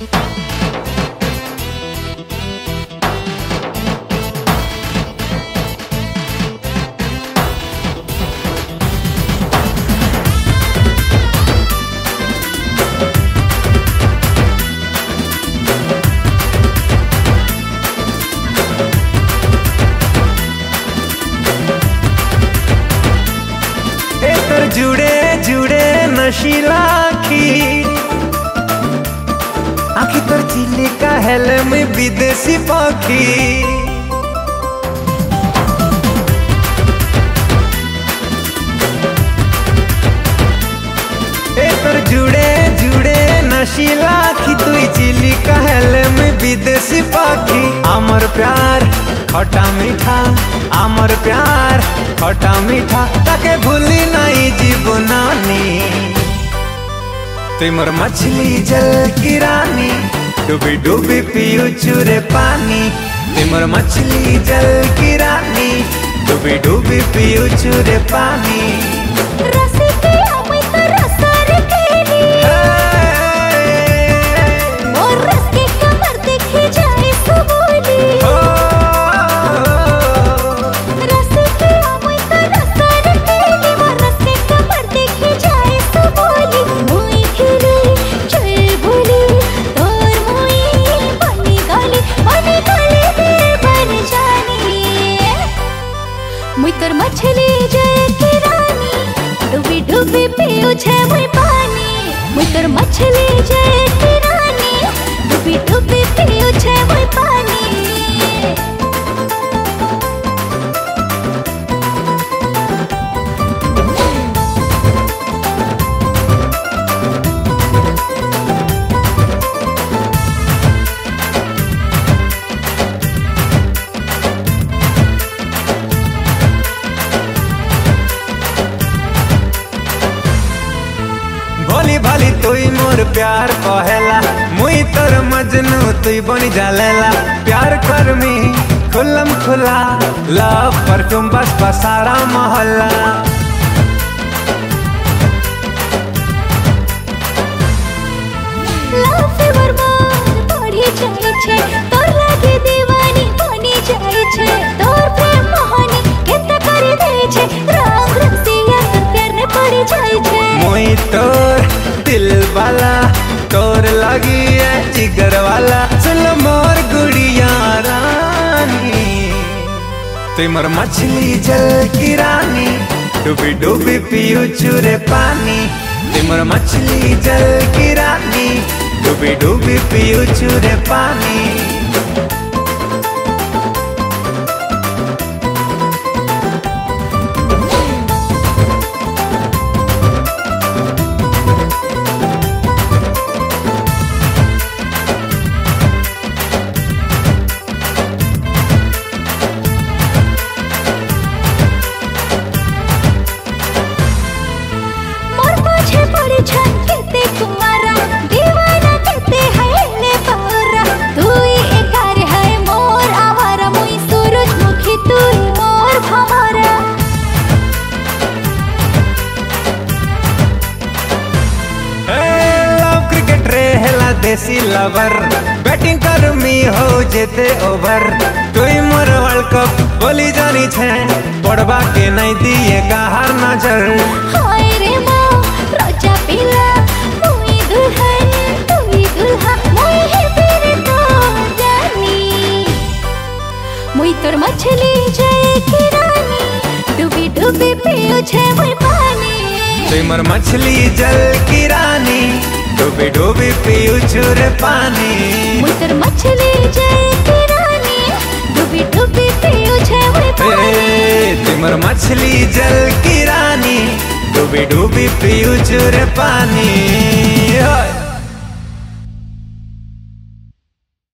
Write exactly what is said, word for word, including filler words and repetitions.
जुड़े जुड़े नशीला आखी आखी तोर चिल्ली का हेलम विदेशी पाखी ए तोर जुड़े जुड़े नशीला आखी तुई चिल्ली का हेलम विदेशी पाखी आमर प्यार खटा मीठा आमर प्यार खटा मीठा ताके भूली नहीं जीवनानी तुमर मछली जल की रानी डूबी डूबी पियो चूरे पानी तुमर मछली जल की रानी डूबी डूबी पियो चूरे पानी मुई तोर मछली जल की रानी डूबी डूबी पियो छे मुई पानी मुई तोर मछली जल की रानी डूबी डूबी पियो छे मुई पानी भोली भाली तुई मोर प्यार कहेला मुई तोर मजनू तुई बनी जालेला प्यार कर मी खुलम खुला लव परफ्यूम बस सारा मोहल्ला लव फीवर मोर बढ़ी जाए छे तोर लागे दीवानी बनी जाए छे तोर प्रेम मोहनी केता करी दे छे राम रसिया प्यार ने पड़ी जाए छे मुई तोर दिल वाला तोर लगी है जिगर वाला सुन मोर गुड़िया रानी तुमर मछली जल की रानी डूबी डूबी पियो चूरे पानी तुमर मछली जल की रानी डूबी डूबी पियो चूरे पानी देसी लवर बैटिंग कर मी हो जेते ओवर तुई मोर वर्ल्ड कप बोली जानी छे पड़वा के नहीं दिए हार नजर हाय रे माँ रोजा पीला मुई दुल्हन तुई दुल्हा मुई है तेरे तो जानी मुई तोर मछली जल की रानी डूबी डूबी पियो छे मुई पानी तुमर मछली जल की रानी डूबी डूबी पियो चूरे पानी मुई तोर मछली जल की रानी डूबी डूबी पियो छे मुई पानी तुमर मछली जल की रानी डूबी डूबी पियो चूरे पानी।